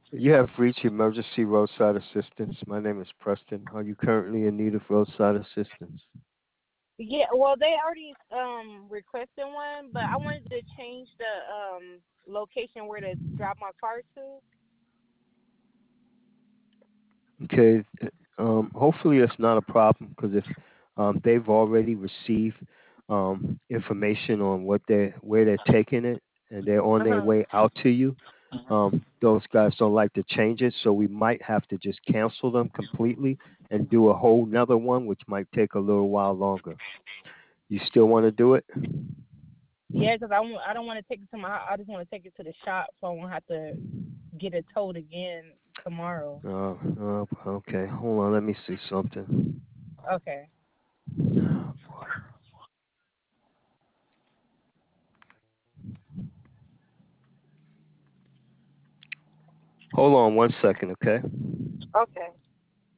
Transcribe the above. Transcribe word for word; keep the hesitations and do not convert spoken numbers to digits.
You have reached emergency roadside assistance. My name is Preston. Are you currently in need of roadside assistance? Yeah, well, they already um requested one, but I wanted to change the um location where to drop my car to. Okay. Um, hopefully, it's not a problem because if um, they've already received um, information on what they where they're taking it and they're on Uh their huh. way out to you, um, those guys don't like to change it. So we might have to just cancel them completely and do a whole nother one, which might take a little while longer. You still want to do it? Yeah, because I want I don't want to take it to my house. I just want to take it to the shop, so I won't have to get it towed again tomorrow. Uh, uh, okay. Hold on. Let me see something. Okay. Hold on one second, okay? Okay.